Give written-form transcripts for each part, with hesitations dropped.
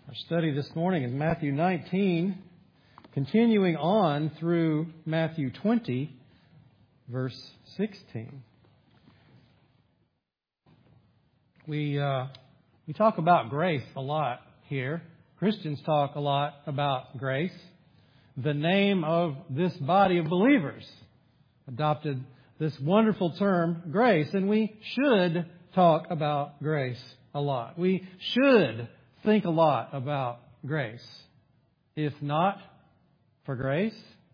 Our study this morning is Matthew 19, continuing on through Matthew 20, verse 16. We talk about grace a lot here. Christians talk a lot about grace. The name of this body of believers adopted this wonderful term, grace, and we should talk about grace a lot. We should think a lot about grace. If not for grace,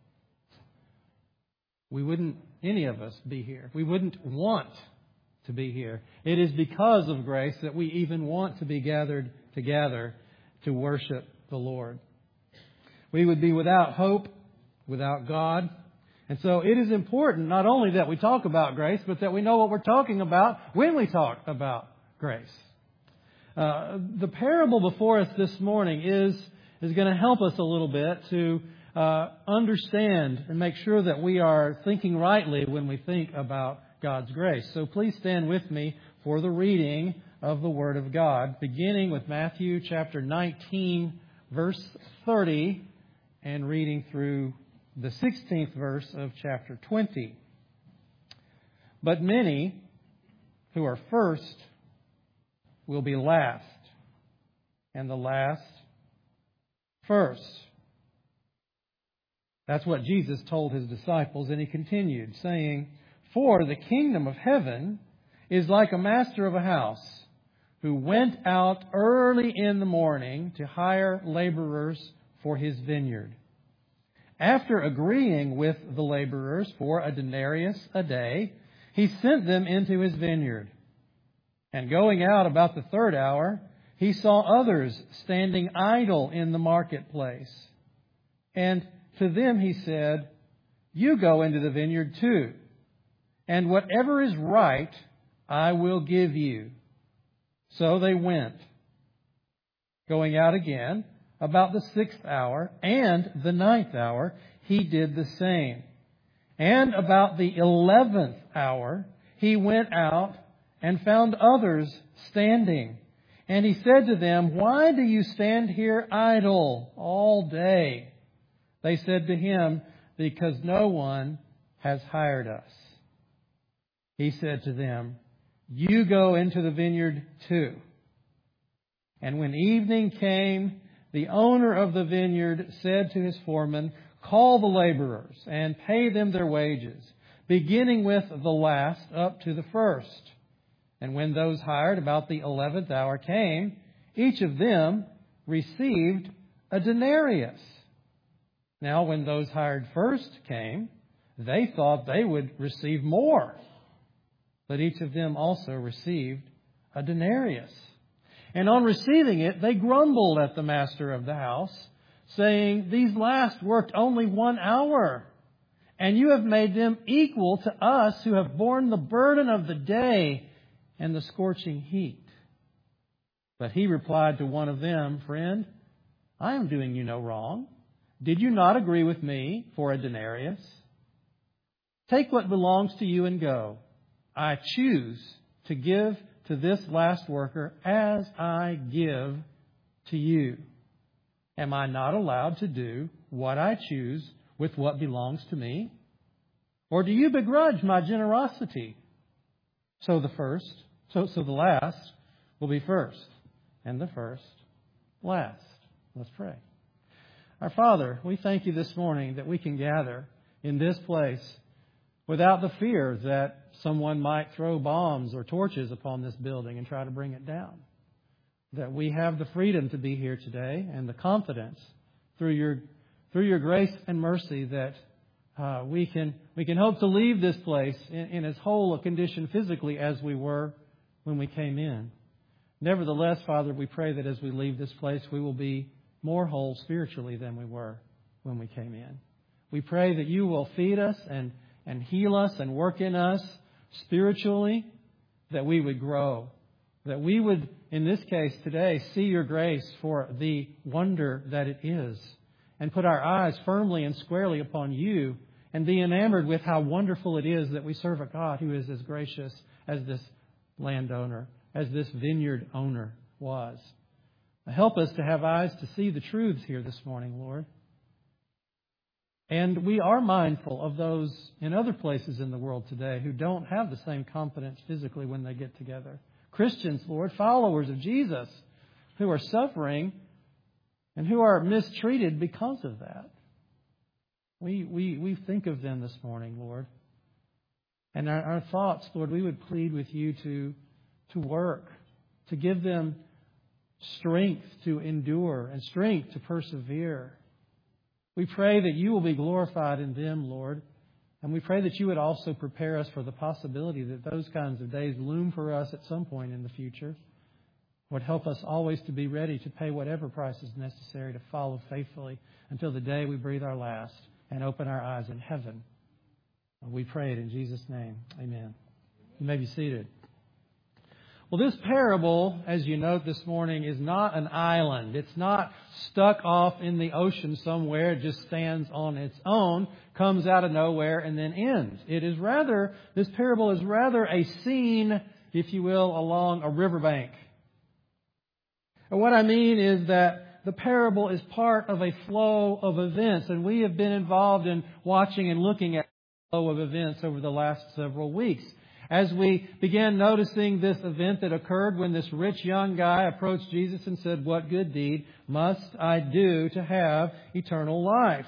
we wouldn't, any of us, be here. We wouldn't want to be here. It is because of grace that we even want to be gathered together to worship the Lord. We would be without hope, without God. And so it is important not only that we talk about grace, but that we know what we're talking about when we talk about grace. The parable before us this morning is going to help us a little bit to understand and make sure that we are thinking rightly when we think about God's grace. So please stand with me for the reading of the Word of God, beginning with Matthew chapter 19, verse 30, and reading through the 16th verse of chapter 20. But many who are first will be last, and the last first. That's what Jesus told His disciples, and He continued, saying, "For the kingdom of heaven is like a master of a house who went out early in the morning to hire laborers for his vineyard. After agreeing with the laborers for a denarius a day, he sent them into his vineyard. And going out about the third hour, he saw others standing idle in the marketplace. And to them he said, 'You go into the vineyard too, and whatever is right I will give you.' So they went. Going out again about the 6th hour and the 9th hour, he did the same. And about the 11th hour, he went out and found others standing. And he said to them, 'Why do you stand here idle all day?' They said to him, 'Because no one has hired us.' He said to them, 'You go into the vineyard too.' And when evening came, the owner of the vineyard said to his foreman, 'Call the laborers and pay them their wages, beginning with the last up to the first.' And when those hired about the 11th hour came, each of them received a denarius. Now when those hired first came, they thought they would receive more. But each of them also received a denarius. And on receiving it, they grumbled at the master of the house, saying, 'These last worked only 1 hour, and you have made them equal to us who have borne the burden of the day and the scorching heat.' But he replied to one of them, 'Friend, I am doing you no wrong. Did you not agree with me for a denarius? Take what belongs to you and go. I choose to give to this last worker as I give to you. Am I not allowed to do what I choose with what belongs to me? Or do you begrudge my generosity?' So the last will be first, and the first last." Let's pray. Our Father, we thank you this morning that we can gather in this place without the fear that someone might throw bombs or torches upon this building and try to bring it down. That we have the freedom to be here today and the confidence through your grace and mercy that we can hope to leave this place in as whole a condition physically as we were when we came in. Nevertheless, Father, we pray that as we leave this place, we will be more whole spiritually than we were when we came in. We pray that you will feed us and heal us and work in us spiritually, that we would grow, that we would, in this case today, see your grace for the wonder that it is, and put our eyes firmly and squarely upon you, and be enamored with how wonderful it is that we serve a God who is as gracious as this landowner, as this vineyard owner was. Help us to have eyes to see the truths here this morning, Lord. And we are mindful of those in other places in the world today who don't have the same confidence physically when they get together. Christians, Lord, followers of Jesus, who are suffering and who are mistreated because of that. We think of them this morning, Lord. And our thoughts, Lord, we would plead with you to work, to give them strength to endure and strength to persevere. We pray that you will be glorified in them, Lord. And we pray that you would also prepare us for the possibility that those kinds of days loom for us at some point in the future. Would help us always to be ready to pay whatever price is necessary to follow faithfully until the day we breathe our last and open our eyes in heaven. We pray it in Jesus' name. Amen. You may be seated. Well, this parable, as you note this morning, is not an island. It's not stuck off in the ocean somewhere. It just stands on its own, comes out of nowhere, and then ends. This parable is rather a scene, if you will, along a riverbank. And what I mean is that the parable is part of a flow of events, and we have been involved in watching and looking at the flow of events over the last several weeks. As we began noticing this event that occurred when this rich young guy approached Jesus and said, "What good deed must I do to have eternal life?"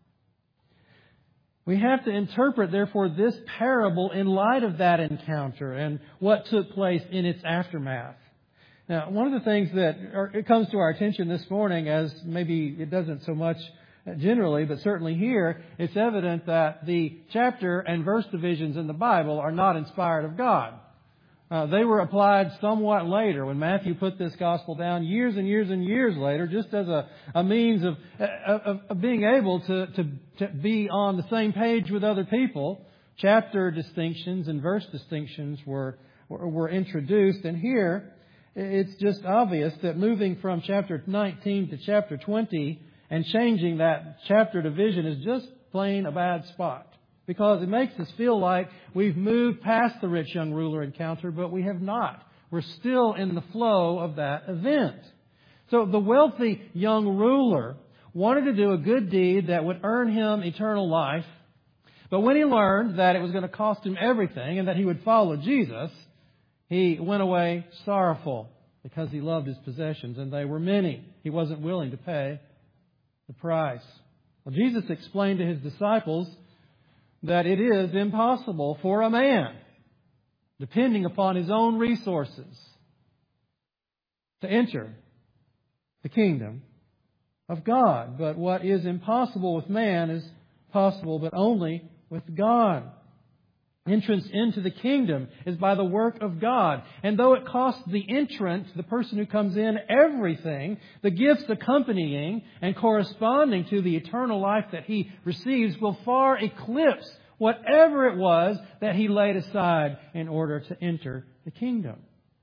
We have to interpret, therefore, this parable in light of that encounter and what took place in its aftermath. Now, one of the things that it comes to our attention this morning, as maybe it doesn't so much generally, but certainly here, it's evident that the chapter and verse divisions in the Bible are not inspired of God. They were applied somewhat later when Matthew put this gospel down years and years and years later, just as a means of being able to be on the same page with other people. Chapter distinctions and verse distinctions were introduced, and here it's just obvious that moving from chapter 19 to chapter 20 and changing that chapter division is just plain a bad spot. Because it makes us feel like we've moved past the rich young ruler encounter, but we have not. We're still in the flow of that event. So the wealthy young ruler wanted to do a good deed that would earn him eternal life. But when he learned that it was going to cost him everything and that he would follow Jesus, he went away sorrowful because he loved his possessions, and they were many. He wasn't willing to pay the price. Well, Jesus explained to his disciples that it is impossible for a man, depending upon his own resources, to enter the kingdom of God. But what is impossible with man is possible but only with God. Entrance into the kingdom is by the work of God. And though it costs the entrant, the person who comes in, everything, the gifts accompanying and corresponding to the eternal life that he receives will far eclipse whatever it was that he laid aside in order to enter the kingdom.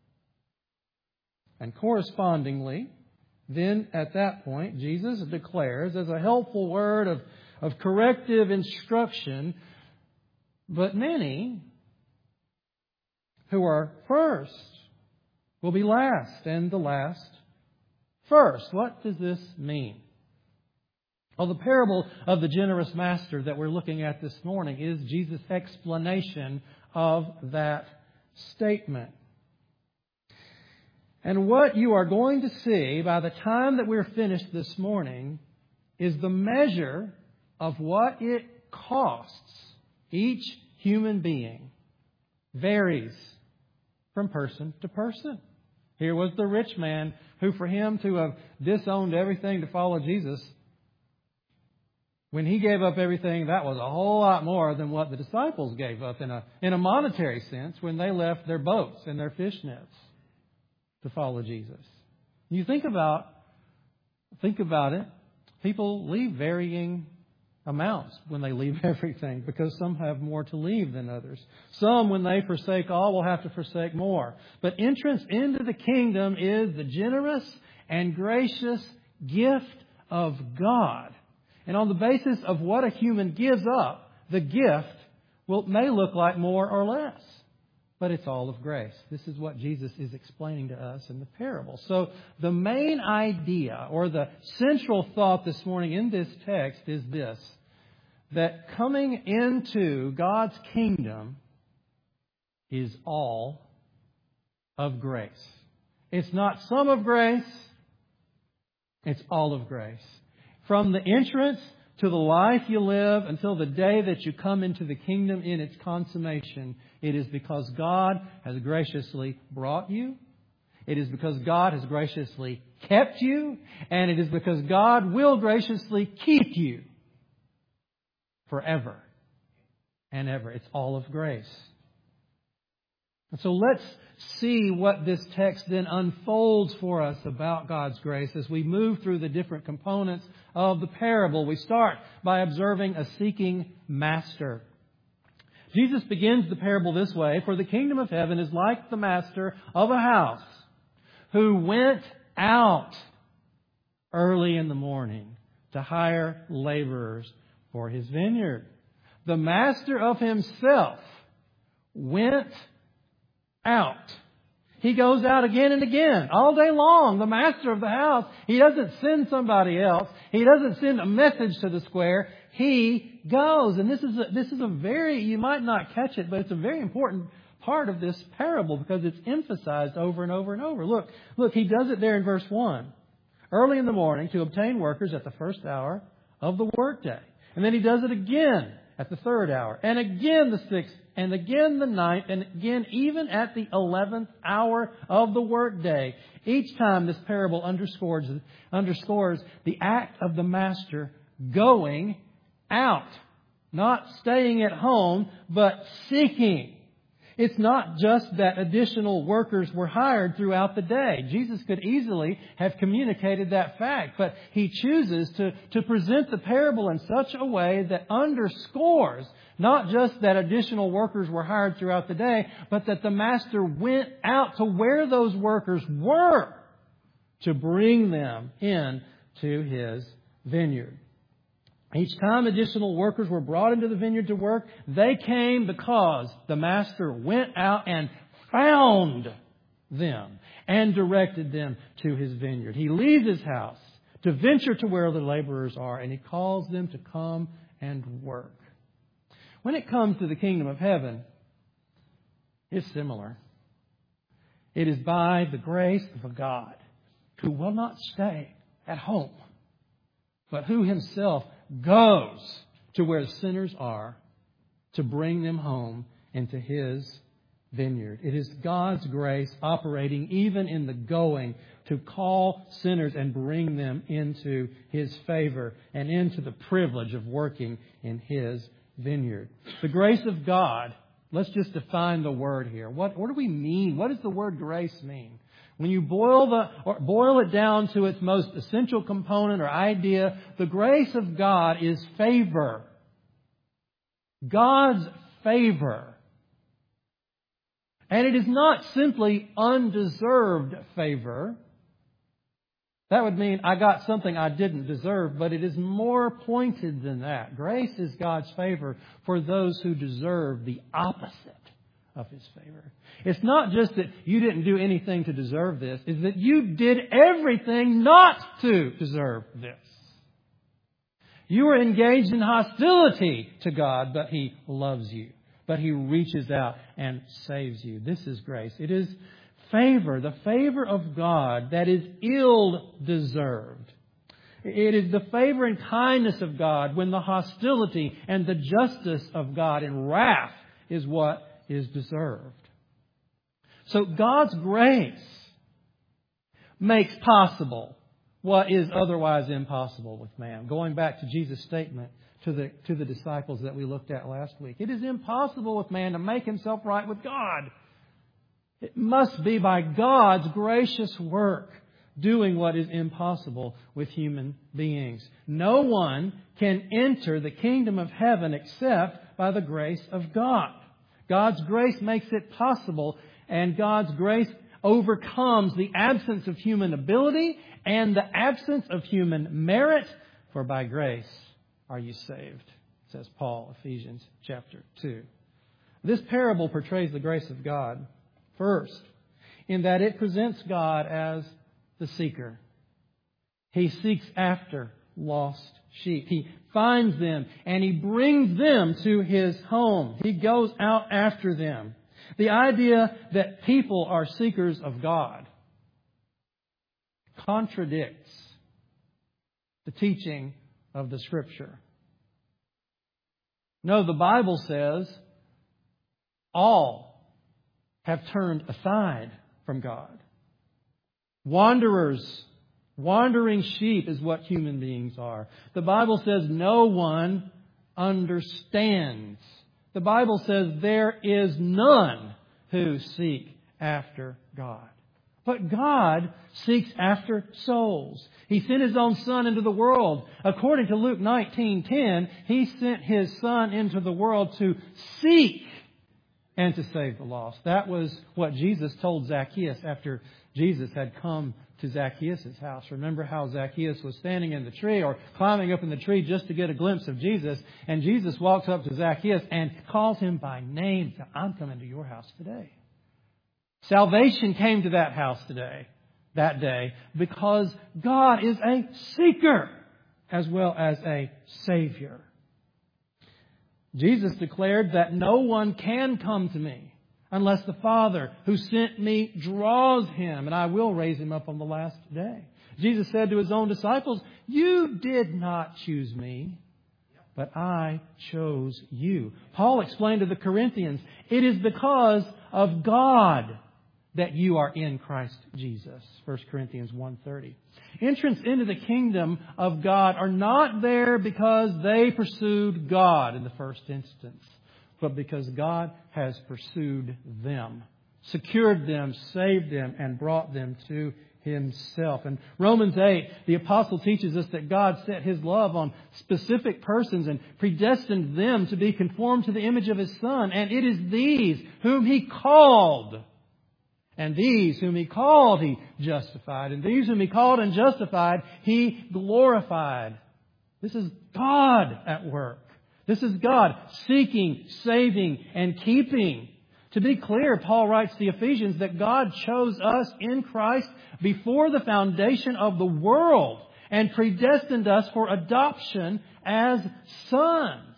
And correspondingly, then at that point, Jesus declares as a helpful word of corrective instruction, but many who are first will be last, and the last first. What does this mean? Well, the parable of the generous master that we're looking at this morning is Jesus' explanation of that statement. And what you are going to see by the time that we're finished this morning is the measure of what it costs each human being varies from person to person. Here was the rich man who, for him to have disowned everything to follow Jesus, when he gave up everything, that was a whole lot more than what the disciples gave up in a monetary sense when they left their boats and their fish nets to follow Jesus. You think about it. People leave varying amounts when they leave everything, because some have more to leave than others. Some, when they forsake all, will have to forsake more. But entrance into the kingdom is the generous and gracious gift of God. And on the basis of what a human gives up, the gift may look like more or less. but it's all of grace. This is what Jesus is explaining to us in the parable. So the main idea, or the central thought this morning in this text is this: that coming into God's kingdom is all of grace. It's not some of grace, it's all of grace. From the entrance to the life you live until the day that you come into the kingdom in its consummation, it is because God has graciously brought you. It is because God has graciously kept you. And it is because God will graciously keep you forever and ever. It's all of grace. And so let's see what this text then unfolds for us about God's grace as we move through the different components of the parable. We start by observing a seeking master. Jesus begins the parable this way: "For the kingdom of heaven is like the master of a house who went out early in the morning to hire laborers for his vineyard. The master of himself went out." He goes out again and again, all day long. The master of the house, he doesn't send somebody else. He doesn't send a message to the square. He goes. And this is a very, you might not catch it, but it's a very important part of this parable because it's emphasized over and over and over. Look, he does it there in verse 1. Early in the morning to obtain workers at the first hour of the workday. And then he does it again at the third hour, and again the sixth, and again the ninth, and again even at the 11th hour of the workday. Each time this parable underscores the act of the master going out, not staying at home, but seeking. It's not just that additional workers were hired throughout the day. Jesus could easily have communicated that fact, but He chooses to present the parable in such a way that underscores not just that additional workers were hired throughout the day, but that the Master went out to where those workers were to bring them in to His vineyard. Each time additional workers were brought into the vineyard to work, they came because the Master went out and found them and directed them to His vineyard. He leaves His house to venture to where the laborers are, and He calls them to come and work. When it comes to the kingdom of heaven, it's similar. It is by the grace of a God who will not stay at home, but who Himself goes to where sinners are to bring them home into His vineyard. It is God's grace operating even in the going to call sinners and bring them into His favor and into the privilege of working in His vineyard. The grace of God, let's just define the word here. What do we mean? What does the word grace mean? When you boil it down to its most essential component or idea, the grace of God is favor. God's favor. And it is not simply undeserved favor. That would mean I got something I didn't deserve, but it is more pointed than that. Grace is God's favor for those who deserve the opposite of His favor. It's not just that you didn't do anything to deserve this. It's that you did everything not to deserve this. You were engaged in hostility to God, but He loves you. But He reaches out and saves you. This is grace. It is favor, the favor of God that is ill-deserved. It is the favor and kindness of God when the hostility and the justice of God and wrath is what is deserved. So God's grace makes possible what is otherwise impossible with man. Going back to Jesus' statement to the disciples that we looked at last week. It is impossible with man to make himself right with God. It must be by God's gracious work doing what is impossible with human beings. No one can enter the kingdom of heaven except by the grace of God. God's grace makes it possible, and God's grace overcomes the absence of human ability and the absence of human merit, for by grace are you saved, says Paul, Ephesians chapter 2. This parable portrays the grace of God, first, in that it presents God as the seeker. He seeks after lost sheep. He finds them and He brings them to His home. He goes out after them. The idea that people are seekers of God contradicts the teaching of the Scripture. No, the Bible says all have turned aside from God. Wandering sheep is what human beings are. The Bible says no one understands. The Bible says there is none who seek after God. But God seeks after souls. He sent His own Son into the world. According to Luke 19:10, He sent His Son into the world to seek and to save the lost. That was what Jesus told Zacchaeus after Jesus had come to Zacchaeus' house. Remember how Zacchaeus was standing in the tree or climbing up in the tree just to get a glimpse of Jesus. And Jesus walks up to Zacchaeus and calls him by name. Says, I'm coming to your house today. Salvation came to that house that day, because God is a seeker as well as a Savior. Jesus declared that no one can come to me unless the Father who sent me draws him, and I will raise him up on the last day. Jesus said to His own disciples, you did not choose me, but I chose you. Paul explained to the Corinthians, it is because of God that you are in Christ Jesus. 1 Corinthians 1:30. Entrance into the kingdom of God are not there because they pursued God in the first instance, but because God has pursued them, secured them, saved them, and brought them to Himself. In Romans 8, the apostle teaches us that God set His love on specific persons and predestined them to be conformed to the image of His Son. And it is these whom He called. And these whom He called, He justified. And these whom He called and justified, He glorified. This is God at work. This is God seeking, saving, and keeping. To be clear, Paul writes to the Ephesians that God chose us in Christ before the foundation of the world and predestined us for adoption as sons.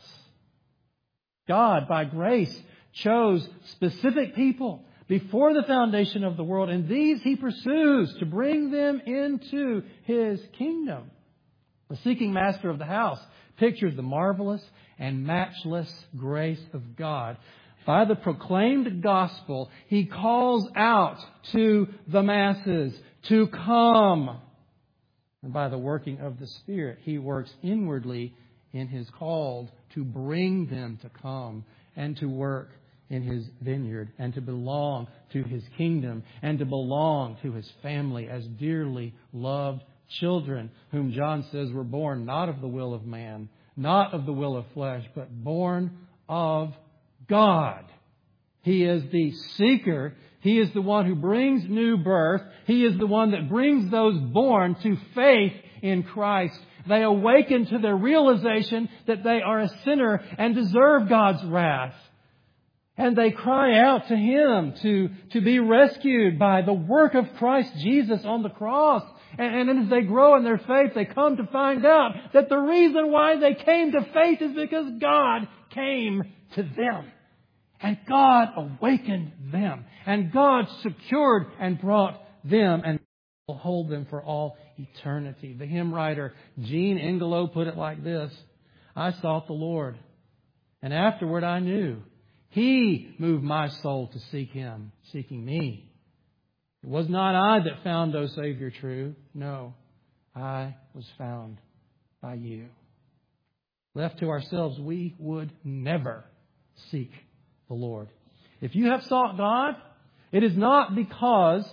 God, by grace, chose specific people before the foundation of the world, and these He pursues to bring them into His kingdom. The seeking master of the house pictures the marvelous and matchless grace of God. By the proclaimed gospel, He calls out to the masses to come. And by the working of the Spirit, He works inwardly in His called to bring them to come and to work in His vineyard and to belong to His kingdom and to belong to His family as dearly loved children, whom John says were born not of the will of man, not of the will of flesh, but born of God. He is the seeker. He is the one who brings new birth. He is the one that brings those born to faith in Christ. They awaken to their realization that they are a sinner and deserve God's wrath. And they cry out to Him to be rescued by the work of Christ Jesus on the cross. And as they grow in their faith, they come to find out that the reason why they came to faith is because God came to them. And God awakened them. And God secured and brought them and will hold them for all eternity. The hymn writer Gene Ingelow put it like this: I sought the Lord, and afterward I knew He moved my soul to seek Him, seeking me. It was not I that found, O Savior, true. No, I was found by You. Left to ourselves, we would never seek the Lord. If you have sought God, it is not because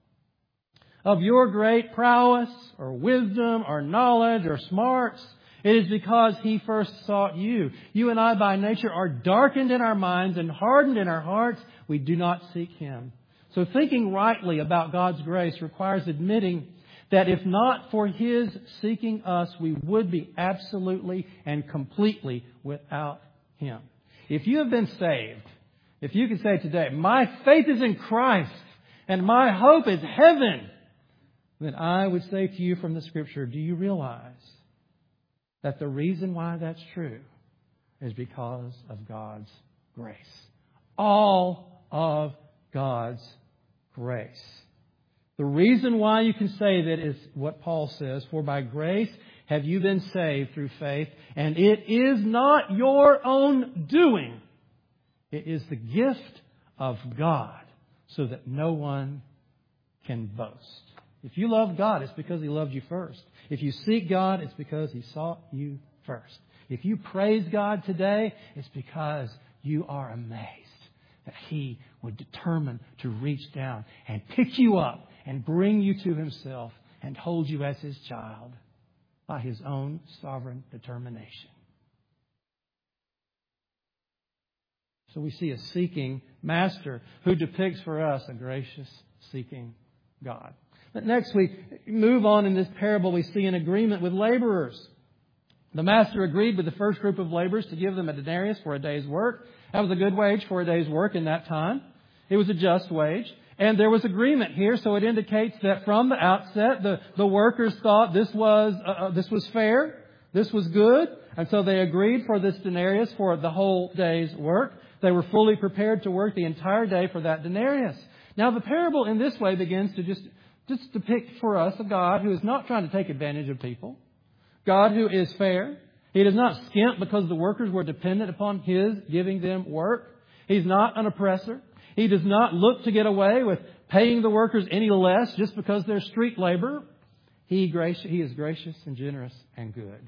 of your great prowess or wisdom or knowledge or smarts. It is because He first sought you. You and I by nature are darkened in our minds and hardened in our hearts. We do not seek Him. So thinking rightly about God's grace requires admitting that if not for His seeking us, we would be absolutely and completely without Him. If you have been saved, if you could say today, my faith is in Christ and my hope is heaven, then I would say to you from the Scripture, do you realize that the reason why that's true is because of God's grace? All of God's grace. The reason why you can say that is what Paul says, for by grace have you been saved through faith, and it is not your own doing. It is the gift of God, so that no one can boast. If you love God, it's because He loved you first. If you seek God, it's because He sought you first. If you praise God today, it's because you are amazed that He would determine to reach down and pick you up and bring you to Himself and hold you as His child by His own sovereign determination. So we see a seeking Master who depicts for us a gracious, seeking God. But next we move on in this parable, we see an agreement with laborers. The Master agreed with the first group of laborers to give them a denarius for a day's work. That was a good wage for a day's work in that time. It was a just wage. And there was agreement here, so it indicates that from the outset, the workers thought this was fair, this was good, and so they agreed for this denarius for the whole day's work. They were fully prepared to work the entire day for that denarius. Now, the parable in this way begins to just depict for us a God who is not trying to take advantage of people, God who is fair. He does not skimp because the workers were dependent upon His giving them work. He's not an oppressor. He does not look to get away with paying the workers any less just because they're street labor. He is gracious and generous and good.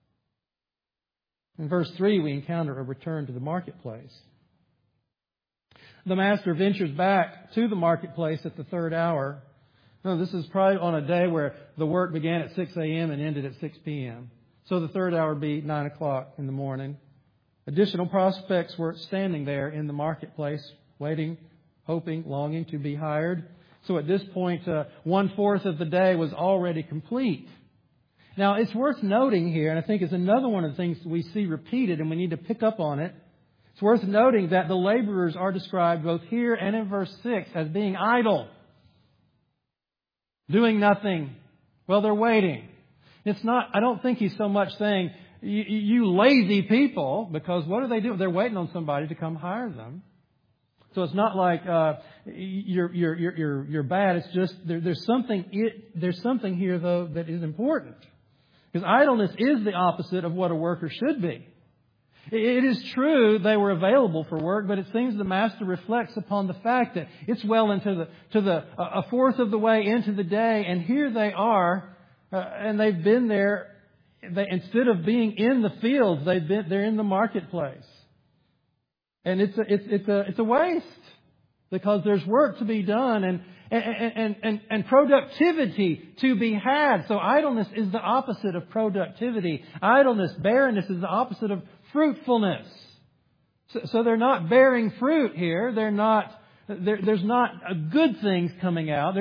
In verse 3, we encounter a return to the marketplace. The Master ventures back to the marketplace at the third hour. No, this is probably on a day where the work began at 6 a.m. and ended at 6 p.m. So the third hour would be 9 o'clock in the morning. Additional prospects were standing there in the marketplace, waiting, hoping, longing to be hired. So at this point, 1/4 of the day was already complete. Now, it's worth noting here, and I think it's another one of the things we see repeated, and we need to pick up on it. It's worth noting that the laborers are described both here and in verse 6 as being idle, doing nothing while they're waiting. It's not, I don't think he's so much saying, you lazy people, because what do they do? They're waiting on somebody to come hire them. So it's not like you're bad. It's just there's something here though that is important, because idleness is the opposite of what a worker should be. It is true they were available for work, but it seems the Master reflects upon the fact that it's well into a fourth of the way into the day, and here they are, and they've been there. Instead of being in the fields, they're in the marketplace. And it's a waste, because there's work to be done and productivity to be had. So idleness is the opposite of productivity. Idleness, barrenness is the opposite of fruitfulness. So they're not bearing fruit here. There's not good things coming out.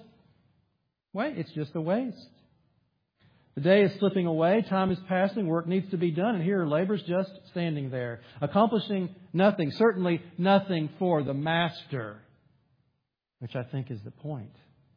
It's just a waste. The day is slipping away. Time is passing. Work needs to be done. And here are laborers just standing there, accomplishing nothing. Certainly nothing for the Master, which I think is the point.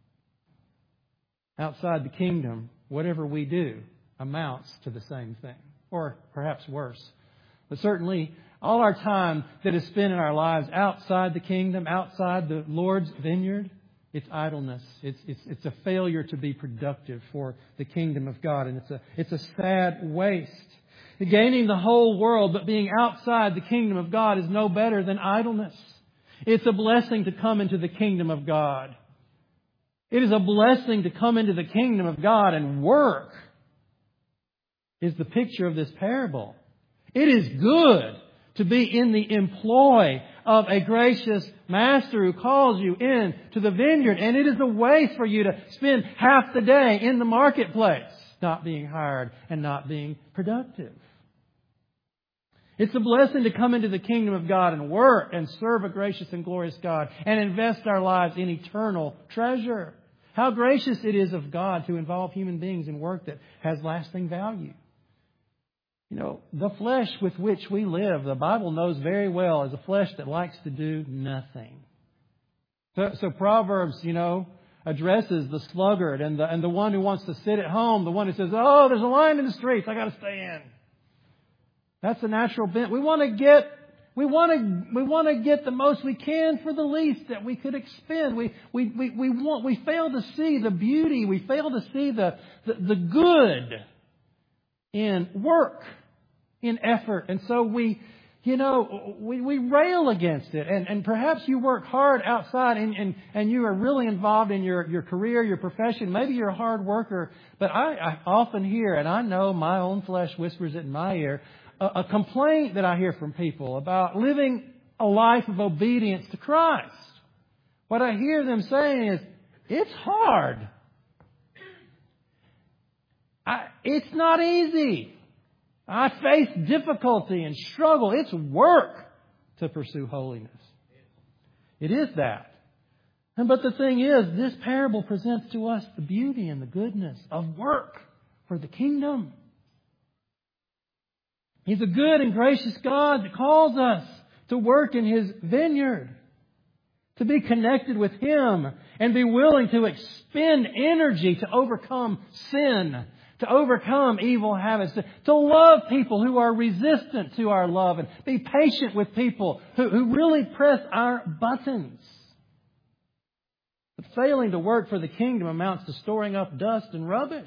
Outside the kingdom, whatever we do amounts to the same thing, or perhaps worse. But certainly all our time that is spent in our lives outside the kingdom, outside the Lord's vineyard, it's idleness. It's a failure to be productive for the kingdom of God. And it's a sad waste. Gaining the whole world but being outside the kingdom of God is no better than idleness. It's a blessing to come into the kingdom of God. It is a blessing to come into the kingdom of God and work, is the picture of this parable. It is good to be in the employ of a gracious Master who calls you in to the vineyard. And it is a waste for you to spend half the day in the marketplace, not being hired and not being productive. It's a blessing to come into the kingdom of God and work and serve a gracious and glorious God and invest our lives in eternal treasure. How gracious it is of God to involve human beings in work that has lasting value. You know, the flesh with which we live, the Bible knows very well, is a flesh that likes to do nothing. So Proverbs, addresses the sluggard and the one who wants to sit at home, the one who says, "Oh, there's a lion in the streets, I got to stay in." That's the natural bent. We want to get the most we can for the least that we could expend. We fail to see the beauty. We fail to see the good in work, in effort. And so we rail against it. And perhaps you work hard outside and you are really involved in your career, your profession. Maybe you're a hard worker. But I often hear, and I know my own flesh whispers it in my ear, a complaint that I hear from people about living a life of obedience to Christ. What I hear them saying is, it's hard. It's not easy. I face difficulty and struggle. It's work to pursue holiness. It is that. But the thing is, this parable presents to us the beauty and the goodness of work for the kingdom. He's a good and gracious God that calls us to work in His vineyard, to be connected with Him and be willing to expend energy to overcome sin, to overcome evil habits, to love people who are resistant to our love and be patient with people who really press our buttons. But failing to work for the kingdom amounts to storing up dust and rubbish.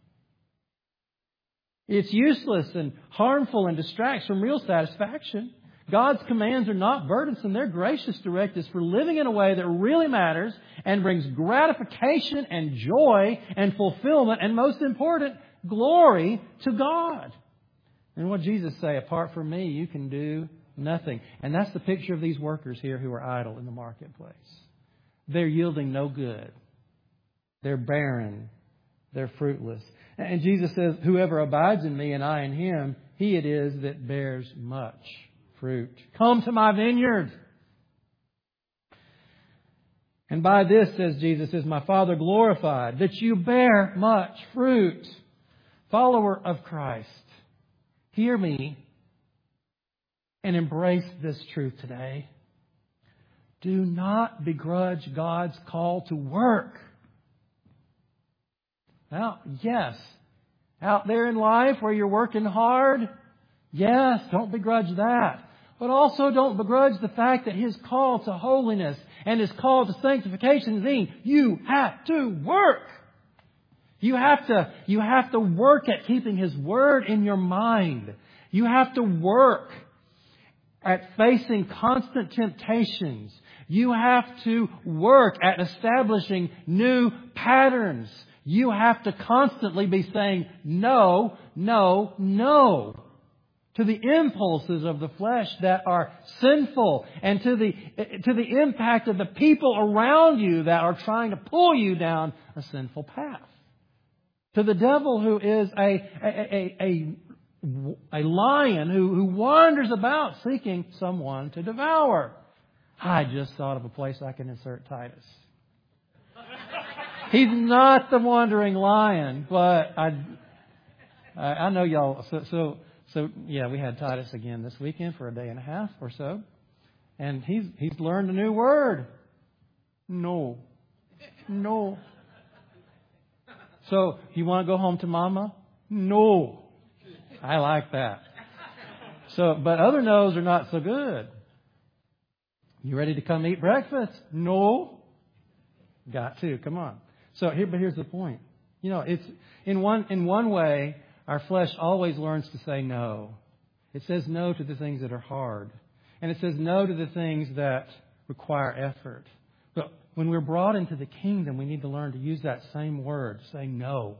It's useless and harmful and distracts from real satisfaction. God's commands are not burdensome. They're gracious directives for living in a way that really matters and brings gratification and joy and fulfillment and, most important, glory to God. And what Jesus say, apart from me, you can do nothing. And that's the picture of these workers here who are idle in the marketplace. They're yielding no good. They're barren. They're fruitless. And Jesus says, whoever abides in me and I in him, he it is that bears much fruit. Come to my vineyard. And by this, says Jesus, is my Father glorified, that you bear much fruit. Follower of Christ, hear me and embrace this truth today. Do not begrudge God's call to work. Now, yes, out there in life where you're working hard, yes, don't begrudge that. But also don't begrudge the fact that His call to holiness and His call to sanctification means you have to work. You have to work at keeping His Word in your mind. You have to work at facing constant temptations. You have to work at establishing new patterns. You have to constantly be saying no, no, no to the impulses of the flesh that are sinful and to the impact of the people around you that are trying to pull you down a sinful path. To the devil, who is a lion who wanders about seeking someone to devour. I just thought of a place I can insert Titus. He's not the wandering lion, but I know y'all. So yeah, we had Titus again this weekend for a day and a half or so, and he's learned a new word. No. So, you want to go home to Mama? No. I like that. So, but other no's are not so good. You ready to come eat breakfast? No. Got to. Come on. So here's the point. It's in one way, our flesh always learns to say no. It says no to the things that are hard. And it says no to the things that require effort. But when we're brought into the kingdom, we need to learn to use that same word, say no,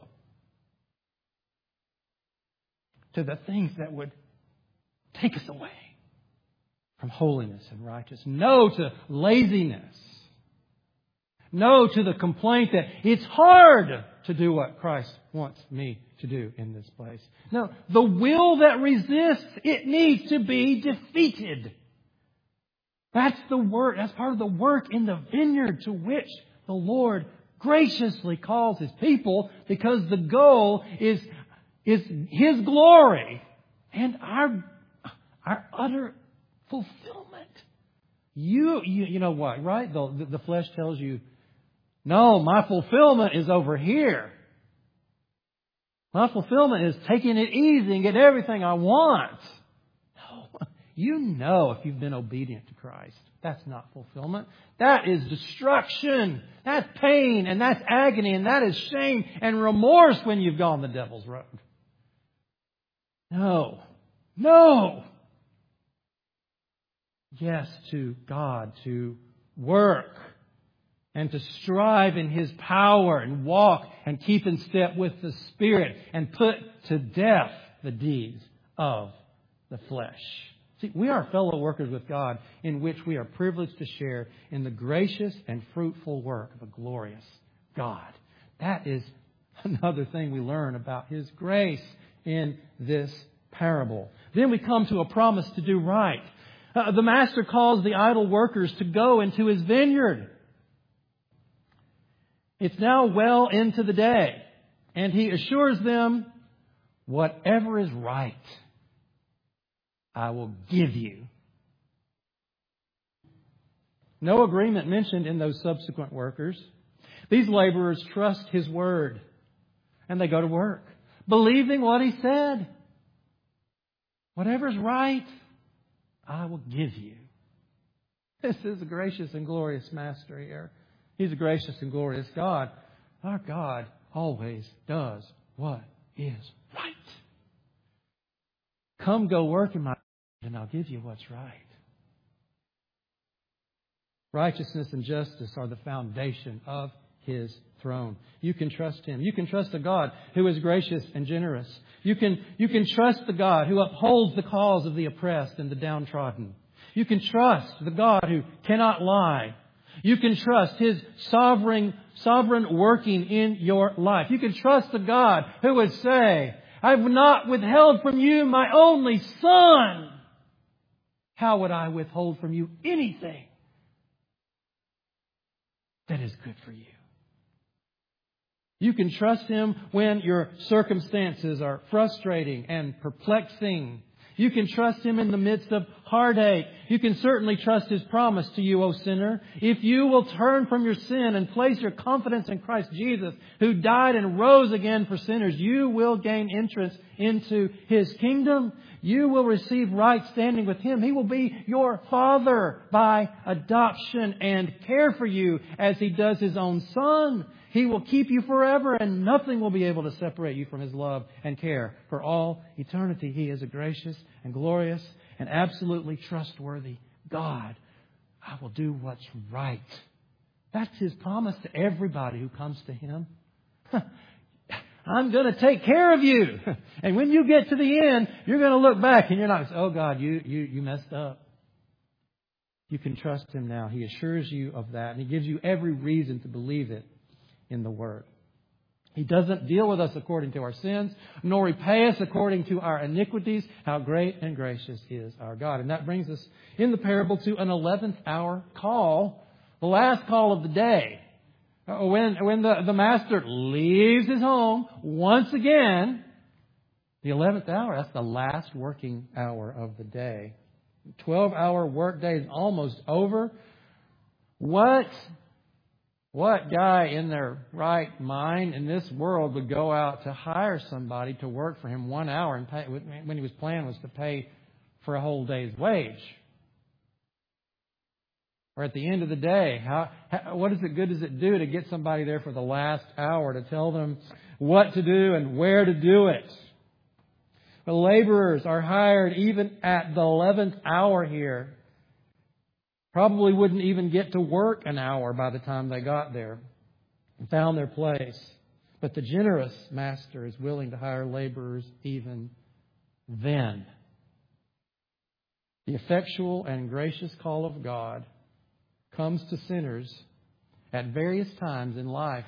to the things that would take us away from holiness and righteousness. No to laziness. No to the complaint that it's hard to do what Christ wants me to do in this place. No, the will that resists, it needs to be defeated. That's the work. That's part of the work in the vineyard to which the Lord graciously calls His people, because the goal is His glory and our utter fulfillment. You know what, right? The flesh tells you, no, my fulfillment is over here. My fulfillment is taking it easy and getting everything I want. No, you know if you've been obedient to Christ, that's not fulfillment. That is destruction. That's pain and that's agony and that is shame and remorse when you've gone the devil's road. No. Yes, to God, to work and to strive in His power and walk and keep in step with the Spirit and put to death the deeds of the flesh. See, we are fellow workers with God in which we are privileged to share in the gracious and fruitful work of a glorious God. That is another thing we learn about His grace in this parable. Then we come to a promise to do right. The master calls the idle workers to go into his vineyard. It's now well into the day, and he assures them, whatever is right, I will give you. No agreement mentioned in those subsequent workers. These laborers trust His word, and they go to work, believing what He said. Whatever's right, I will give you. This is a gracious and glorious Master here. He's a gracious and glorious God. Our God always does what is right. Come, go work in my and I'll give you what's right. Righteousness and justice are the foundation of His throne. You can trust Him. You can trust a God who is gracious and generous. You can trust the God who upholds the cause of the oppressed and the downtrodden. You can trust the God who cannot lie. You can trust His sovereign working in your life. You can trust the God who would say, I've not withheld from you my only Son. How would I withhold from you anything that is good for you? You can trust Him when your circumstances are frustrating and perplexing. You can trust Him in the midst of heartache. You can certainly trust His promise to you, O sinner. If you will turn from your sin and place your confidence in Christ Jesus, who died and rose again for sinners, you will gain entrance into His kingdom. You will receive right standing with Him. He will be your Father by adoption and care for you as He does His own Son. He will keep you forever, and nothing will be able to separate you from His love and care for all eternity. He is a gracious and glorious and absolutely trustworthy God. I will do what's right. That's His promise to everybody who comes to Him. I'm going to take care of you. And when you get to the end, you're going to look back and you're not, oh God, you messed up. You can trust Him now. He assures you of that, and He gives you every reason to believe it in the Word. He doesn't deal with us according to our sins, nor repay us according to our iniquities. How great and gracious is our God. And that brings us in the parable to an 11th hour call, the last call of the day. When the master leaves his home once again, the 11th hour, that's the last working hour of the day. 12-hour work day is almost over. What guy in their right mind in this world would go out to hire somebody to work for him 1 hour and pay, when his plan was to pay for a whole day's wage? Or at the end of the day, what good does it do to get somebody there for the last hour to tell them what to do and where to do it? The laborers are hired even at the 11th hour here. Probably wouldn't even get to work an hour by the time they got there and found their place. But the generous master is willing to hire laborers even then. The effectual and gracious call of God comes to sinners at various times in life.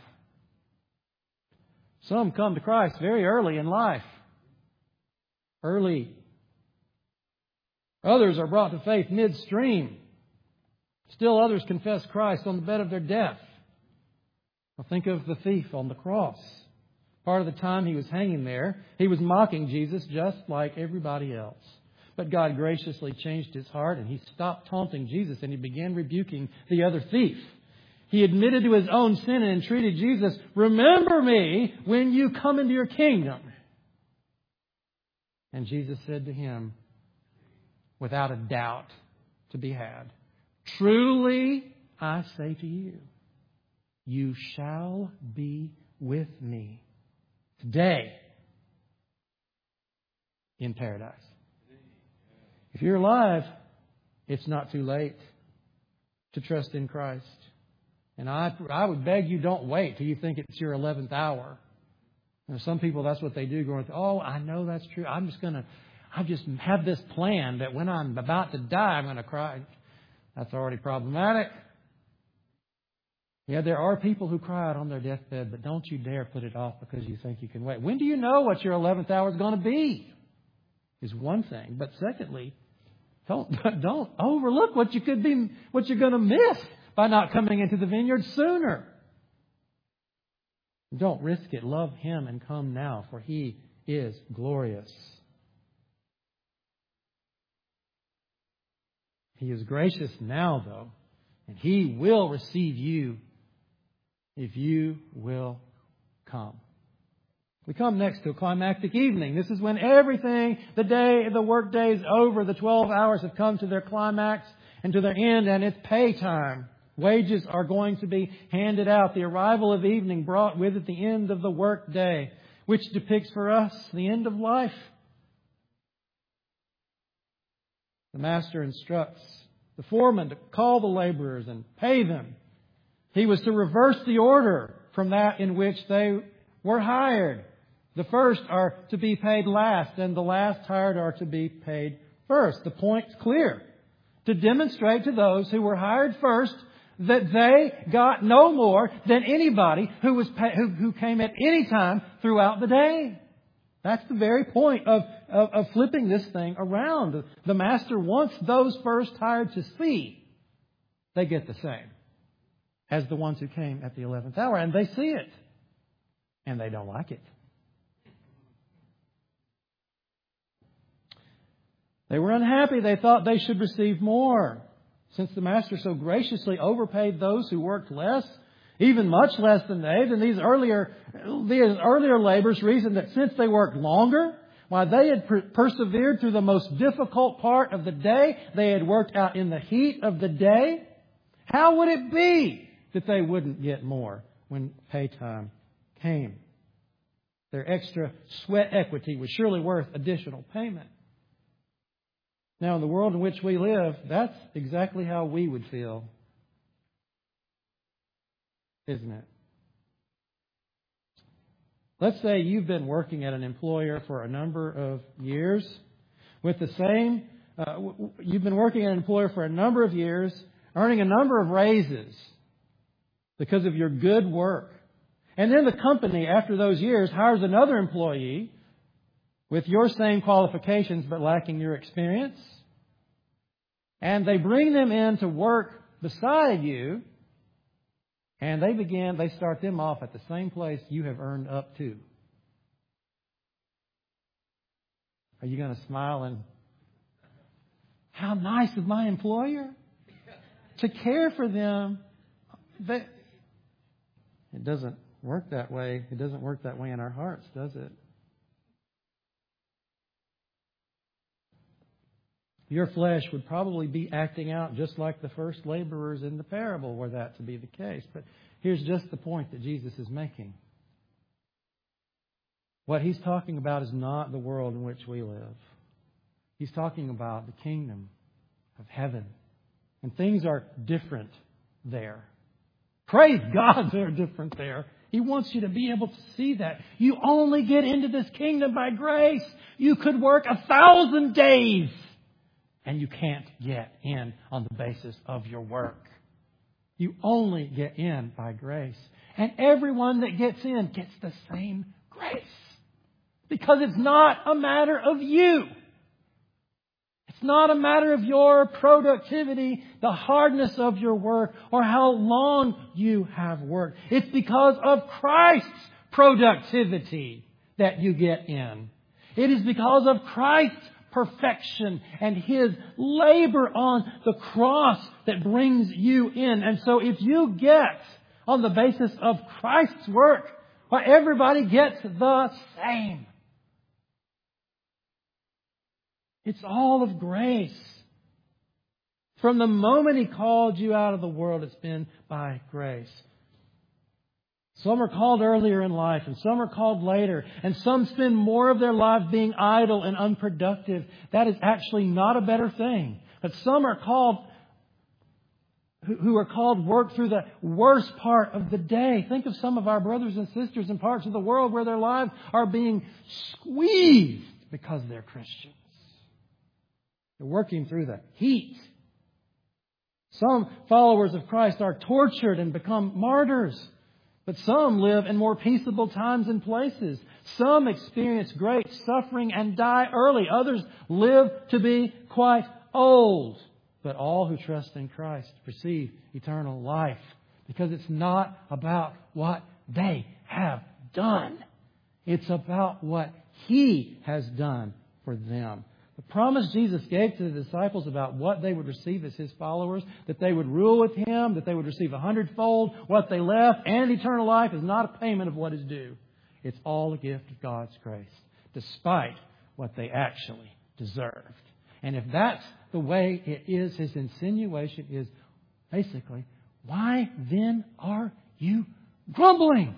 Some come to Christ very early in life. Early. Others are brought to faith midstream. Still others confess Christ on the bed of their death. Well, think of the thief on the cross. Part of the time he was hanging there, he was mocking Jesus just like everybody else. But God graciously changed his heart and he stopped taunting Jesus and he began rebuking the other thief. He admitted to his own sin and entreated Jesus, "Remember me when you come into your kingdom." And Jesus said to him, without a doubt to be had, "Truly I say to you, you shall be with me today in paradise." If you're alive, it's not too late to trust in Christ. And I would beg you, don't wait till you think it's your 11th hour. Some people, that's what they do, going, "Oh, I know that's true. I just have this plan that when I'm about to die, I'm going to cry." That's already problematic. Yeah, there are people who cry out on their deathbed, but don't you dare put it off because you think you can wait. When do you know what your 11th hour is going to be? Is one thing. But secondly, don't overlook what you're going to miss by not coming into the vineyard sooner. Don't risk it. Love Him and come now, for He is glorious. He is gracious now, though, and He will receive you if you will come. We come next to a climactic evening. This is when everything, the work day is over. The 12 hours have come to their climax and to their end, and it's pay time. Wages are going to be handed out. The arrival of evening brought with it the end of the work day, which depicts for us the end of life. The master instructs the foreman to call the laborers and pay them. He was to reverse the order from that in which they were hired. The first are to be paid last, and the last hired are to be paid first. The point's clear. To demonstrate to those who were hired first that they got no more than anybody who came at any time throughout the day. That's the very point of flipping this thing around. The master wants those first hired to see they get the same as the ones who came at the 11th hour. And they see it. And they don't like it. They were unhappy. They thought they should receive more. Since the master so graciously overpaid those who worked less, even much less than they, then these earlier laborers reasoned that since they worked longer, while they had persevered through the most difficult part of the day, they had worked out in the heat of the day, how would it be that they wouldn't get more when pay time came? Their extra sweat equity was surely worth additional payment. Now, in the world in which we live, that's exactly how we would feel, isn't it? Let's say you've been working at an employer for a number of years with the same. You've been working at an employer for a number of years, earning a number of raises because of your good work. And then the company, after those years, hires another employee with your same qualifications but lacking your experience. And they bring them in to work beside you. And they start them off at the same place you have earned up to. Are you going to smile and, how nice of my employer to care for them? It doesn't work that way. It doesn't work that way in our hearts, does it? Your flesh would probably be acting out just like the first laborers in the parable were that to be the case. But here's just the point that Jesus is making. What He's talking about is not the world in which we live. He's talking about the kingdom of heaven. And things are different there. Praise God, they're different there. He wants you to be able to see that. You only get into this kingdom by grace. You could work 1,000 days. And you can't get in on the basis of your work. You only get in by grace. And everyone that gets in gets the same grace. Because it's not a matter of you. It's not a matter of your productivity, the hardness of your work, or how long you have worked. It's because of Christ's productivity that you get in. It is because of Christ's perfection and His labor on the cross that brings you in. And so if you get on the basis of Christ's work, well, everybody gets the same. It's all of grace. From the moment He called you out of the world, it's been by grace. Some are called earlier in life and some are called later. And some spend more of their lives being idle and unproductive. That is actually not a better thing. But some are called, who are called work through the worst part of the day. Think of some of our brothers and sisters in parts of the world where their lives are being squeezed because they're Christians. They're working through the heat. Some followers of Christ are tortured and become martyrs. But some live in more peaceable times and places. Some experience great suffering and die early. Others live to be quite old. But all who trust in Christ receive eternal life. Because it's not about what they have done. It's about what He has done for them. The promise Jesus gave to the disciples about what they would receive as His followers, that they would rule with Him, that they would receive 100-fold what they left, and eternal life is not a payment of what is due. It's all a gift of God's grace, despite what they actually deserved. And if that's the way it is, His insinuation is basically, why then are you grumbling?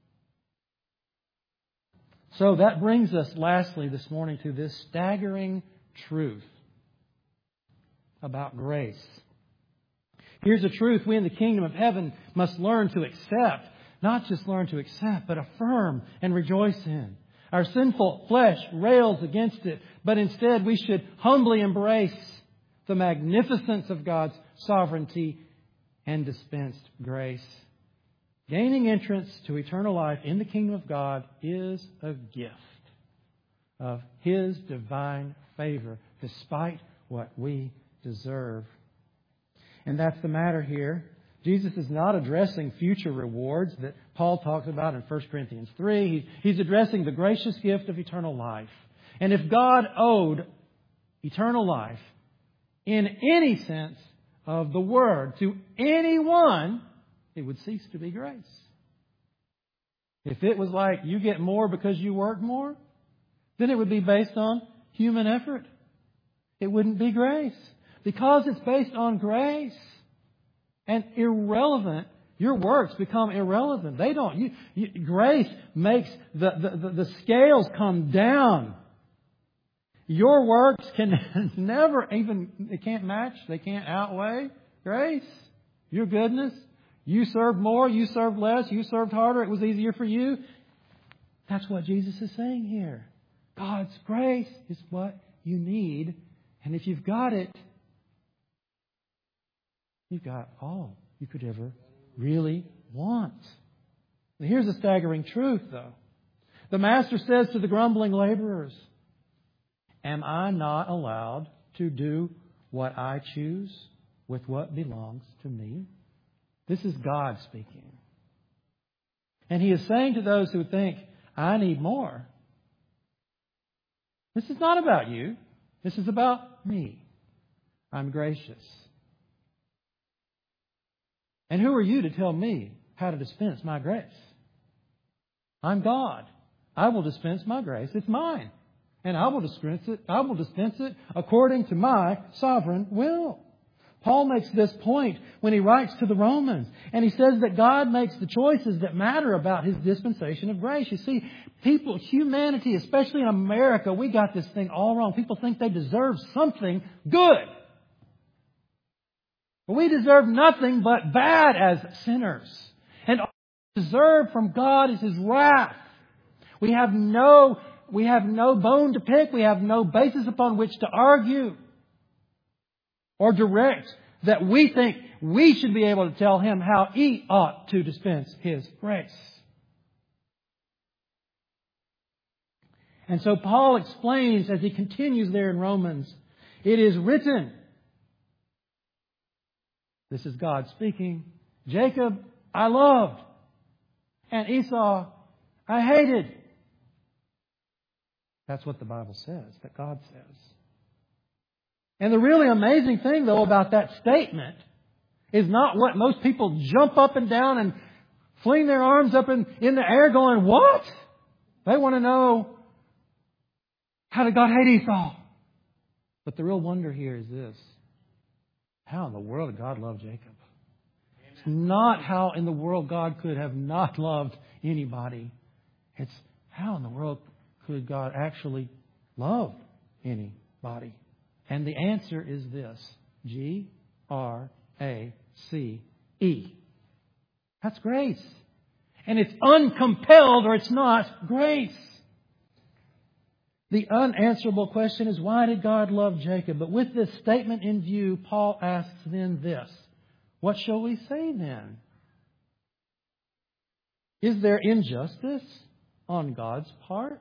So that brings us lastly this morning to this staggering truth about grace. Here's a truth we in the kingdom of heaven must learn to accept. Not just learn to accept, but affirm and rejoice in. Our sinful flesh rails against it, but instead we should humbly embrace the magnificence of God's sovereignty and dispensed grace. Gaining entrance to eternal life in the kingdom of God is a gift of His divine favor, despite what we deserve. And that's the matter here. Jesus is not addressing future rewards that Paul talks about in 1 Corinthians 3. He's addressing the gracious gift of eternal life. And if God owed eternal life in any sense of the word to anyone, it would cease to be grace. If it was like you get more because you work more, then it would be based on human effort. It wouldn't be grace. Because it's based on grace and irrelevant, your works become irrelevant. They don't. Grace makes the scales come down. Your works can never even, they can't match, they can't outweigh grace. Your goodness. You served more, you served less, you served harder, it was easier for you. That's what Jesus is saying here. God's grace is what you need. And if you've got it, you've got all you could ever really want. And here's a staggering truth, though. The Master says to the grumbling laborers, am I not allowed to do what I choose with what belongs to me? This is God speaking. And He is saying to those who think, I need more. This is not about you. This is about me. I'm gracious. And who are you to tell me how to dispense my grace? I'm God. I will dispense my grace. It's mine. And I will dispense it according to my sovereign will. Paul makes this point when he writes to the Romans. And he says that God makes the choices that matter about His dispensation of grace. You see, people, humanity, especially in America, we got this thing all wrong. People think they deserve something good. But we deserve nothing but bad as sinners. And all we deserve from God is His wrath. We have no bone to pick. We have no basis upon which to argue or direct that we think we should be able to tell Him how He ought to dispense His grace. And so Paul explains as he continues there in Romans, it is written, this is God speaking, Jacob I loved, and Esau I hated. That's what the Bible says, that God says. And the really amazing thing, though, about that statement is not what most people jump up and down and fling their arms up in the air going, what? They want to know, how did God hate Esau? But the real wonder here is this. How in the world did God love Jacob? It's not how in the world God could have not loved anybody. It's how in the world could God actually love anybody? And the answer is this. G-R-A-C-E. That's grace. And it's uncompelled or it's not grace. The unanswerable question is, why did God love Jacob? But with this statement in view, Paul asks then this. What shall we say then? Is there injustice on God's part?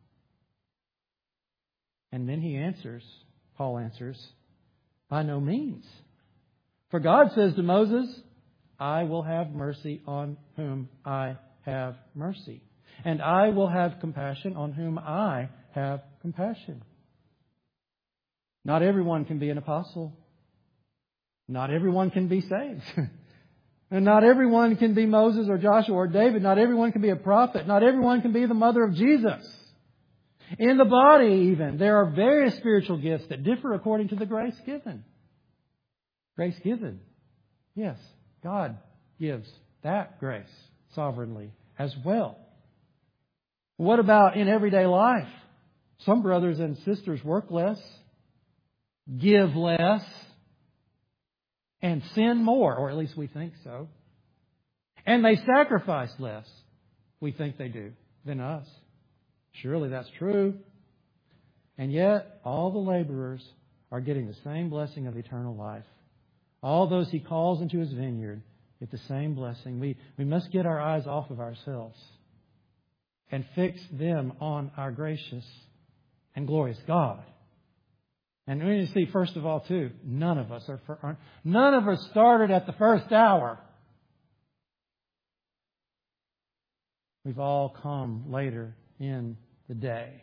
And then Paul answers, by no means. For God says to Moses, I will have mercy on whom I have mercy. And I will have compassion on whom I have compassion. Not everyone can be an apostle. Not everyone can be saved. And not everyone can be Moses or Joshua or David. Not everyone can be a prophet. Not everyone can be the mother of Jesus. In the body even, there are various spiritual gifts that differ according to the grace given. Grace given. Yes, God gives that grace sovereignly as well. What about in everyday life? Some brothers and sisters work less, give less, and sin more, or at least we think so. And they sacrifice less, we think they do, than us. Surely that's true. And yet, all the laborers are getting the same blessing of eternal life. All those He calls into His vineyard get the same blessing. We must get our eyes off of ourselves and fix them on our gracious and glorious God. And we need to see, first of all, too, none of us started at the first hour. We've all come later in the day.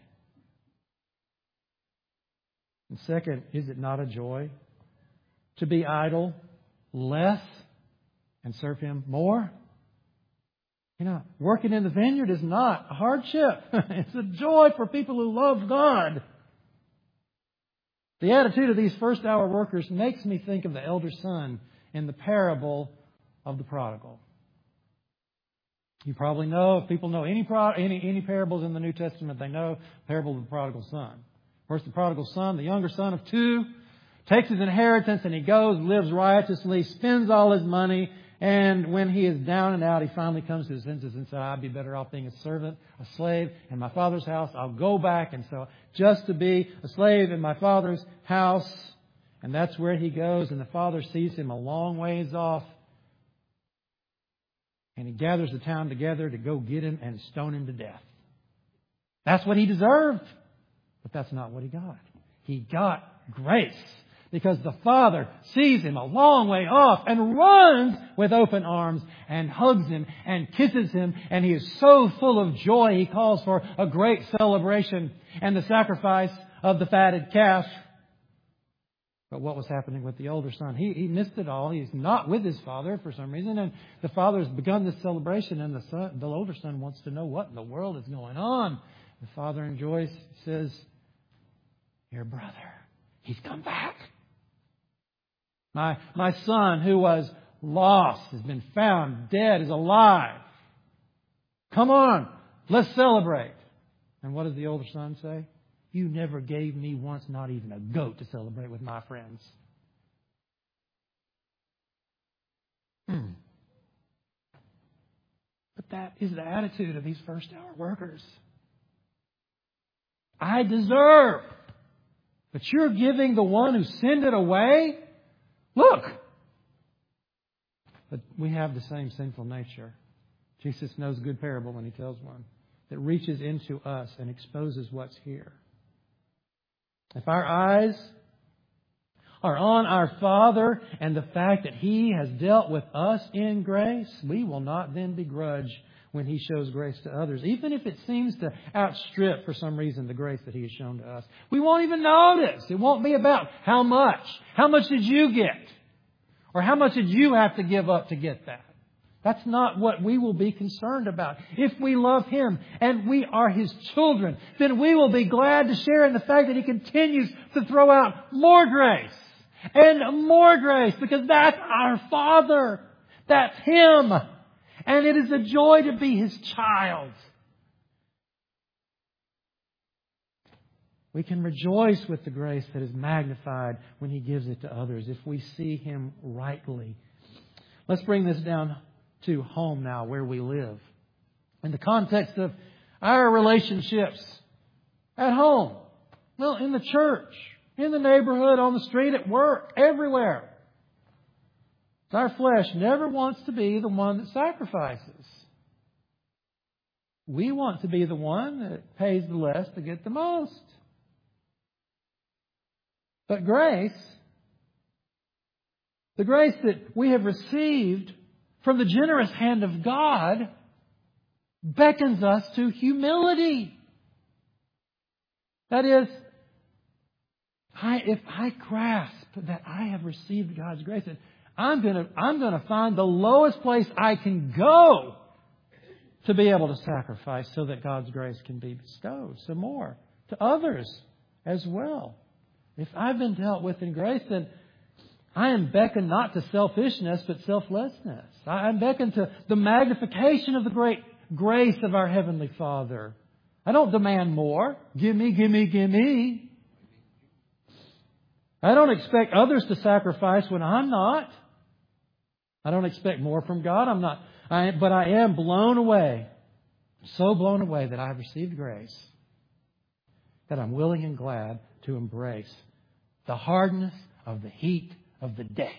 And second, is it not a joy to be idle less and serve Him more? You know, working in the vineyard is not a hardship. It's a joy for people who love God. The attitude of these first hour workers makes me think of the elder son in the parable of the prodigal. You probably know, if people know any parables in the New Testament, they know the parable of the prodigal son. Of course, the prodigal son, the younger son of two, takes his inheritance and he goes, lives riotously, spends all his money, and when he is down and out, he finally comes to his senses and says, I'd be better off being a servant, a slave in my father's house. I'll go back, and so just to be a slave in my father's house. And that's where he goes, and the father sees him a long ways off. And he gathers the town together to go get him and stone him to death. That's what he deserved. But that's not what he got. He got grace. Because the Father sees him a long way off and runs with open arms and hugs him and kisses him. And he is so full of joy, he calls for a great celebration and the sacrifice of the fatted calf. But what was happening with the older son? He missed it all. He's not with his father for some reason. And the father has begun this celebration. And the older son wants to know what in the world is going on. The father enjoys, says, your brother, he's come back. My son who was lost has been found, dead, is alive. Come on, let's celebrate. And what does the older son say? You never gave me once, not even a goat to celebrate with my friends. But that is the attitude of these first hour workers. I deserve, but you're giving the one who sinned it away? Look! But we have the same sinful nature. Jesus knows a good parable when He tells one that reaches into us and exposes what's here. If our eyes are on our Father and the fact that He has dealt with us in grace, we will not then begrudge when He shows grace to others, even if it seems to outstrip, for some reason, the grace that He has shown to us. We won't even notice. It won't be about how much. How much did you get? Or how much did you have to give up to get that? That's not what we will be concerned about. If we love Him and we are His children, then we will be glad to share in the fact that He continues to throw out more grace and more grace, because that's our Father. That's Him. And it is a joy to be His child. We can rejoice with the grace that is magnified when He gives it to others if we see Him rightly. Let's bring this down to home now, where we live. In the context of our relationships at home, well, in the church, in the neighborhood, on the street, at work, everywhere. Our flesh never wants to be the one that sacrifices. We want to be the one that pays the less to get the most. But grace, the grace that we have received from the generous hand of God, beckons us to humility. That is, if I grasp that I have received God's grace, and I'm going to find the lowest place I can go to be able to sacrifice so that God's grace can be bestowed some more to others as well. If I've been dealt with in grace, then I am beckoned not to selfishness, but selflessness. I'm beckoned to the magnification of the great grace of our Heavenly Father. I don't demand more. Give me, give me, give me. I don't expect others to sacrifice when I'm not. I don't expect more from God. But I am blown away. So blown away that I have received grace, that I'm willing and glad to embrace the hardness of the heat of the day.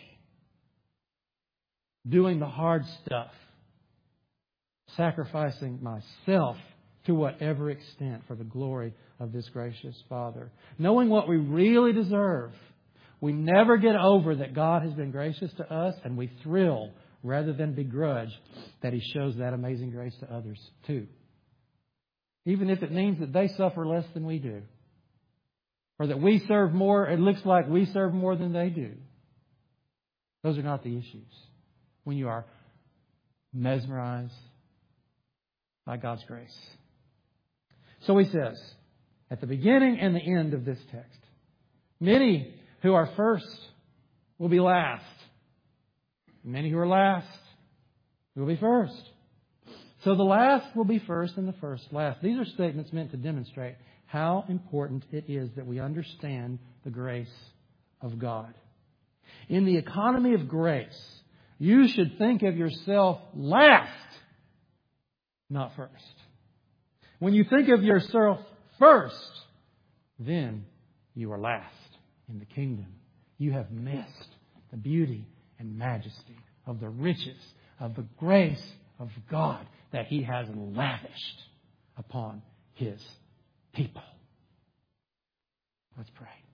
Doing the hard stuff. Sacrificing myself to whatever extent for the glory of this gracious Father. Knowing what we really deserve. We never get over that God has been gracious to us, and we thrill rather than begrudge that He shows that amazing grace to others too. Even if it means that they suffer less than we do. Or that we serve more, it looks like we serve more than they do. Those are not the issues. When you are mesmerized by God's grace. So He says, at the beginning and the end of this text, many who are first will be last. Many who are last will be first. So the last will be first and the first last. These are statements meant to demonstrate how important it is that we understand the grace of God. In the economy of grace, you should think of yourself last, not first. When you think of yourself first, then you are last in the kingdom. You have missed the beauty and majesty of the riches of the grace of God that He has lavished upon His people. Let's pray.